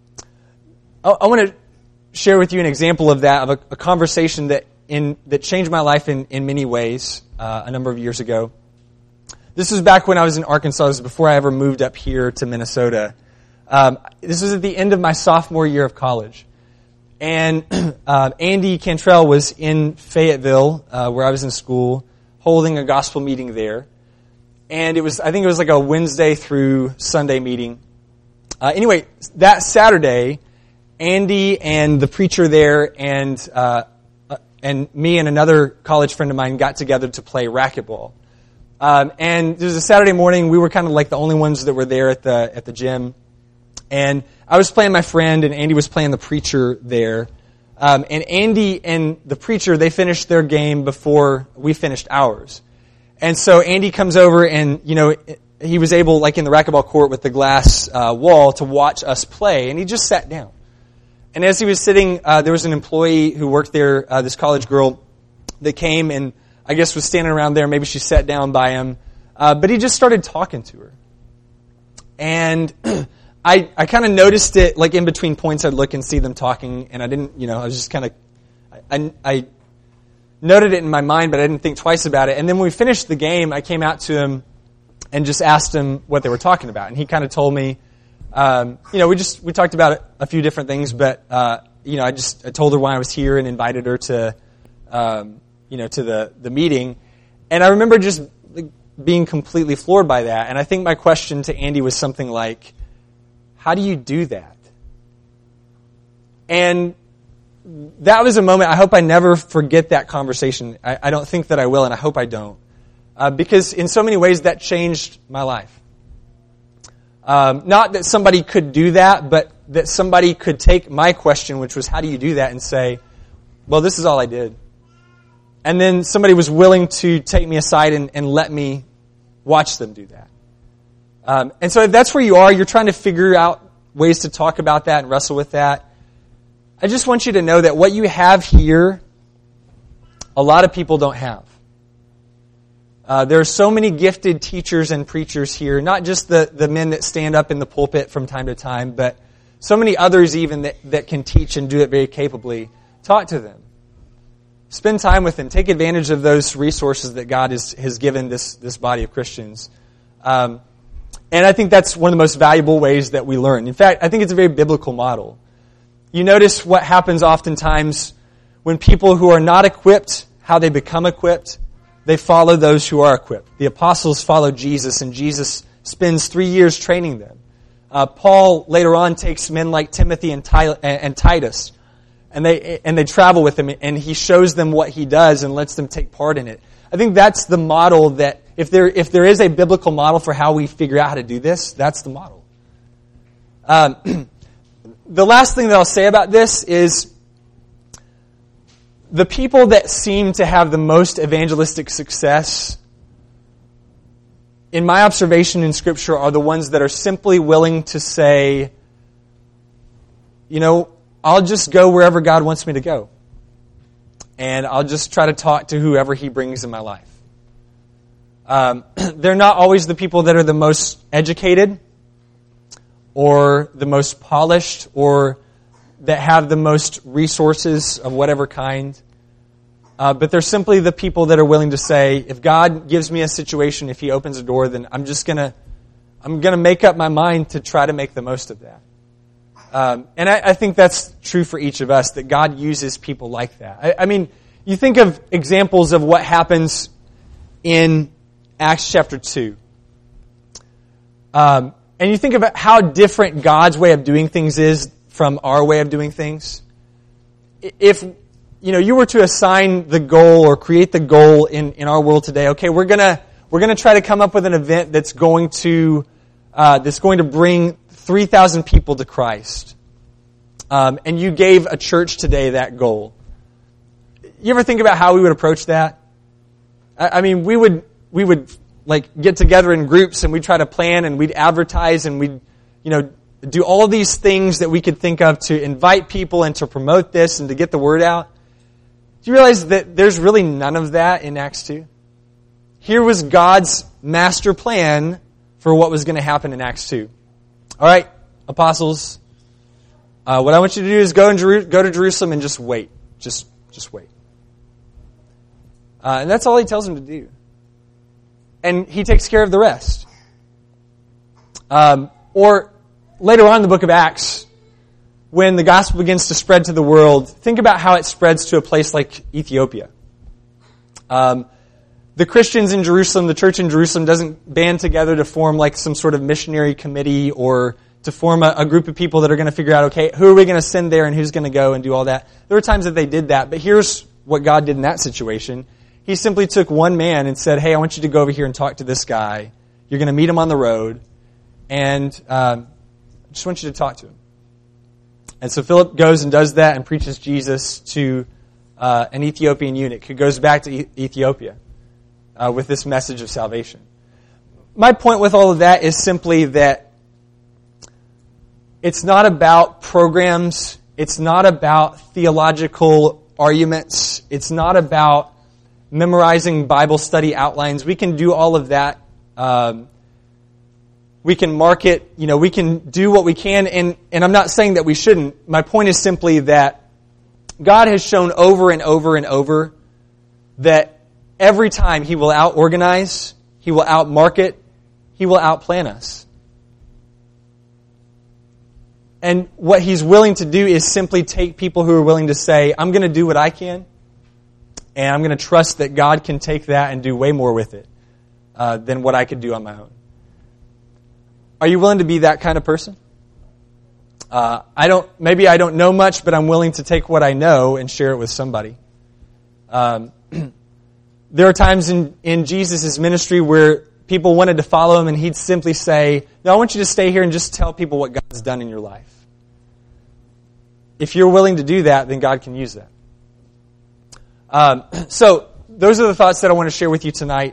I, I want to share with you an example of that, of a, a conversation that in that changed my life in, in many ways uh, a number of years ago. This was back when I was in Arkansas. This was before I ever moved up here to Minnesota. Um, this was at the end of my sophomore year of college. And uh, Andy Cantrell was in Fayetteville, uh, where I was in school, holding a gospel meeting there. And it was, I think it was like a Wednesday through Sunday meeting. Uh, anyway, that Saturday, Andy and the preacher there and uh, and me and another college friend of mine got together to play racquetball. Um, and it was a Saturday morning. We were kind of like the only ones that were there at the at the gym. And I was playing my friend, and Andy was playing the preacher there. Um, and Andy and the preacher, they finished their game before we finished ours. And so Andy comes over and, you know, he was able, like in the racquetball court with the glass uh, wall, to watch us play, and he just sat down. And as he was sitting, uh, there was an employee who worked there, uh, this college girl, that came and I guess was standing around there. Maybe she sat down by him, uh, but he just started talking to her. And I I kind of noticed it, like in between points, I'd look and see them talking, and I didn't, you know, I was just kind of, I, I noted it in my mind, but I didn't think twice about it. And then when we finished the game, I came out to him and just asked him what they were talking about, and he kind of told me, um, you know, we just we talked about a few different things, but uh, you know, I just I told her why I was here and invited her to, um, you know, to the the meeting, and I remember just being completely floored by that. And I think my question to Andy was something like, how do you do that? And that was a moment, I hope I never forget that conversation. I, I don't think that I will, and I hope I don't. Uh, because in so many ways that changed my life. Um, not that somebody could do that, but that somebody could take my question, which was, how do you do that, and say, well, this is all I did. And then somebody was willing to take me aside and, and let me watch them do that. Um, and so if that's where you are, you're trying to figure out ways to talk about that and wrestle with that. I just want you to know that what you have here, a lot of people don't have. Uh, there are so many gifted teachers and preachers here, not just the, the men that stand up in the pulpit from time to time, but so many others even that, that can teach and do it very capably. Talk to them. Spend time with them. Take advantage of those resources that God has, has given this, this body of Christians. Um, and I think that's one of the most valuable ways that we learn. In fact, I think it's a very biblical model. You notice what happens oftentimes when people who are not equipped, how they become equipped. They follow those who are equipped. The apostles follow Jesus, and Jesus spends three years training them. Uh, Paul later on takes men like Timothy and, Ty- and Titus, and they and they travel with him, and he shows them what he does and lets them take part in it. I think that's the model that, if there if there is a biblical model for how we figure out how to do this, that's the model. Um, the last thing that I'll say about this is, the people that seem to have the most evangelistic success, in my observation in Scripture, are the ones that are simply willing to say, you know, I'll just go wherever God wants me to go. And I'll just try to talk to whoever He brings in my life. Um, they're not always the people that are the most educated or the most polished or that have the most resources of whatever kind. Uh, but they're simply the people that are willing to say, if God gives me a situation, if He opens a door, then I'm just gonna, I'm gonna make up my mind to try to make the most of that. Um, and I, I think that's true for each of us, that God uses people like that. I, I mean, you think of examples of what happens in Acts chapter two. Um, and you think about how different God's way of doing things is from our way of doing things. If, you know, you were to assign the goal or create the goal in, in our world today, okay, we're gonna, we're gonna try to come up with an event that's going to, uh, that's going to bring three thousand people to Christ. Um, and you gave a church today that goal. You ever think about how we would approach that? I, I mean, we would, we would like get together in groups and we'd try to plan and we'd advertise and we'd, you know, do all these things that we could think of to invite people and to promote this and to get the word out. Do you realize that there's really none of that in Acts two? Here was God's master plan for what was going to happen in Acts two. All right, apostles, uh, what I want you to do is go, in Jeru- go to Jerusalem and just wait. Just, just wait. Uh, and that's all He tells them to do. And He takes care of the rest. Um, or later on in the book of Acts, when the gospel begins to spread to the world, think about how it spreads to a place like Ethiopia. Um, the Christians in Jerusalem, the church in Jerusalem, doesn't band together to form like some sort of missionary committee or to form a, a group of people that are going to figure out, okay, who are we going to send there and who's going to go and do all that. There were times that they did that, but here's what God did in that situation. He simply took one man and said, hey, I want you to go over here and talk to this guy. You're going to meet him on the road, and um, I just want you to talk to him. And so Philip goes and does that and preaches Jesus to uh, an Ethiopian eunuch who goes back to e- Ethiopia uh, with this message of salvation. my point with all of that is simply that it's not about programs. It's not about theological arguments. It's not about memorizing Bible study outlines. We can do all of that. Um, we can market, you know, we can do what we can, and, and I'm not saying that we shouldn't. My point is simply that God has shown over and over and over that every time He will out-organize, He will out-market, He will out-plan us. And what He's willing to do is simply take people who are willing to say, I'm going to do what I can, and I'm going to trust that God can take that and do way more with it uh, than what I could do on my own. Are you willing to be that kind of person? Uh, I don't. Maybe I don't know much, but I'm willing to take what I know and share it with somebody. Um, there are times in, in Jesus' ministry where people wanted to follow Him, and He'd simply say, no, I want you to stay here and just tell people what God's done in your life. If you're willing to do that, then God can use that. Um, so those are the thoughts that I want to share with you tonight.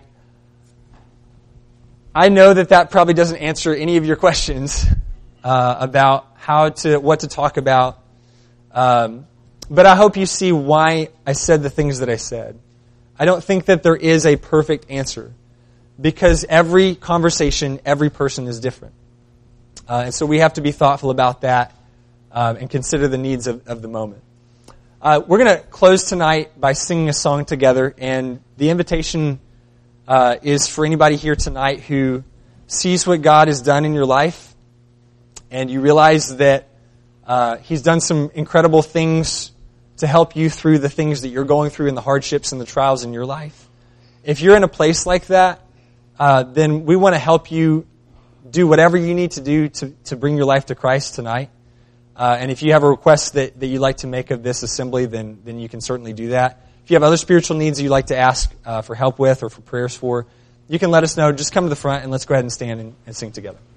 I know that that probably doesn't answer any of your questions uh, about how to, what to talk about. Um, but I hope you see why I said the things that I said. I don't think that there is a perfect answer, because every conversation, every person is different. Uh, and so we have to be thoughtful about that um, and consider the needs of, of the moment. Uh, we're going to close tonight by singing a song together, and the invitation uh, is for anybody here tonight who sees what God has done in your life, and you realize that uh, He's done some incredible things to help you through the things that you're going through and the hardships and the trials in your life. If you're in a place like that, uh, then we want to help you do whatever you need to do to, to bring your life to Christ tonight. Uh, and if you have a request that, that you'd like to make of this assembly, then, then you can certainly do that. If you have other spiritual needs that you'd like to ask uh, for help with or for prayers for, you can let us know. Just come to the front and let's go ahead and stand and, and sing together.